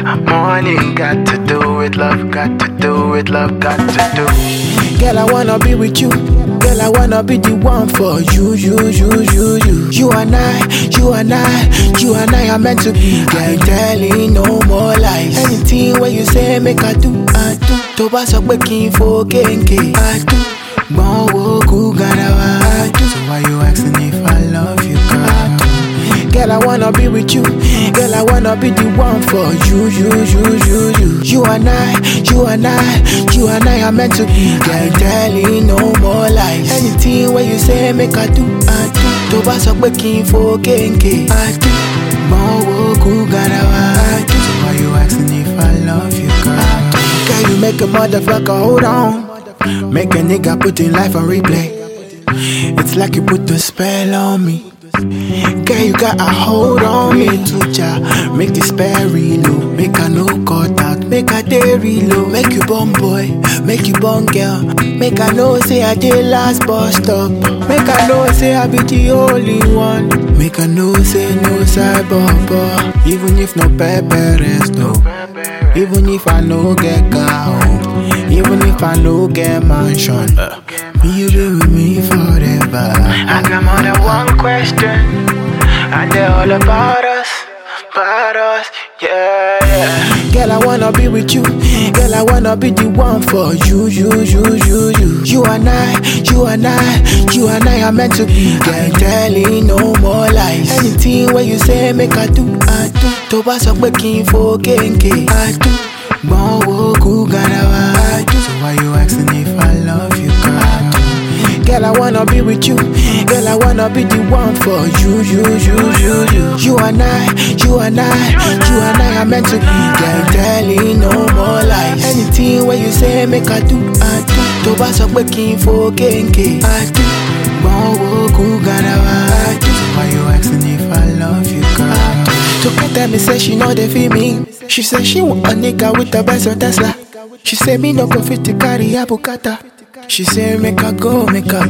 money got to do with love, got to do with love, got to do. Girl, I wanna be with you. Girl, I wanna be the one for you. You and I are meant to be. Girl, telling no more lies. Anything when you say make I do, I do. To bá sọ pé kí n fò kéńké, I do. Gbọ́n wo kú garawa, I do. So why you asking if I love you, girl? Girl, I wanna be with you. Girl, I wanna be the one for you. You and I are meant to be. Girl, telling no more lies. Anything when you say make I do, I do. To bá sọ pé kí n fò kéńké, I do. Gbọ́n wo kú garawa, I do. So why you asking if I love you, girl? Girl, you make a motherfucker hold on. Make a nigga put in life on replay. It's like you put a spell on me. Girl, you got a hold on me too, ja. Make the spare reload. Make a no cut out. Make a day reload. Make you born boy. Make you born girl. Make I know say I did last bus stop. Make I know say I be the only one. Make I know say no side bumper. Even if no parents no. Even if I no get car home. Even if I no get mansion. You be with me forever. I got more than one question, and they're all about us, yeah. Girl, I wanna be with you. Girl, I wanna be the one for you. You and I are meant to be. Girl, telling no more lies. Anything when you say make I do, I do. To bá sọ pé kí n fò kéńké, I do. Gbọ́n wo kú garawa, I do. So why you asking if I love you, girl? Girl, I wanna be with you. Girl, I wanna be the one for you. You and I are meant to be. Girl, telling no more lies. Anything when you say make I do, I do. To bá sọ pé kí n fò kéńké, I do. Gbọ́n wo kú garawa, I do. So why you asking if I love you, girl? Toka tell me say she know they feel me. She say she want a nigga with a Benz or Tesla. She say me no go fit to carry a Bugatti. She say make I go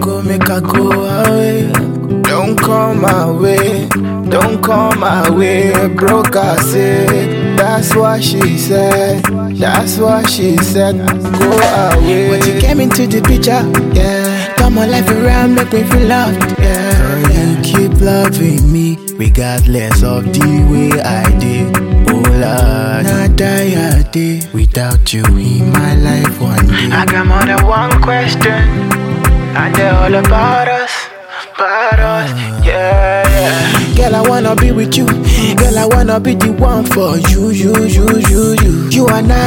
away. Don't come my way, don't come my way. Broke I said, that's what she said. Go away. But you came into the picture, yeah. Come on, life around, make me feel loved, yeah. Girl, you keep loving me, regardless of the way I did. Oh Lord, not die a day without you in my life one day. I got more than one question, and they're all about us, yeah. Girl, I wanna be with you. Girl, I wanna be the one for you. You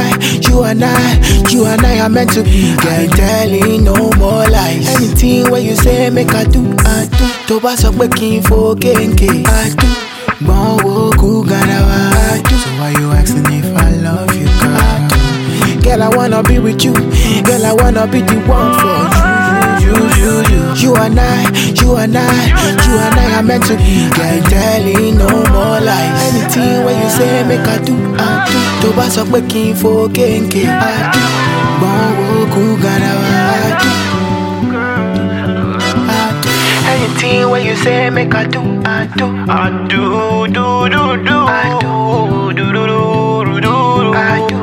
and I are meant to be. Girl, telling no more lies. Anything when you say make I do, I do. To bá sọ pé kí n fò kéńké, I do. Gbọ́n wo kú garawa, I do. So why you asking if I love you, girl? Girl, I wanna be with you. Girl, I wanna be the one for you. You and I are meant to be. Girl, telling no more lies. Anything when you say make I do, I do. To bá sọ pé kí n fò kéńké, I do. Gbọ́n wo kú garawa, I do. Anything when you say make I do, I do. I do.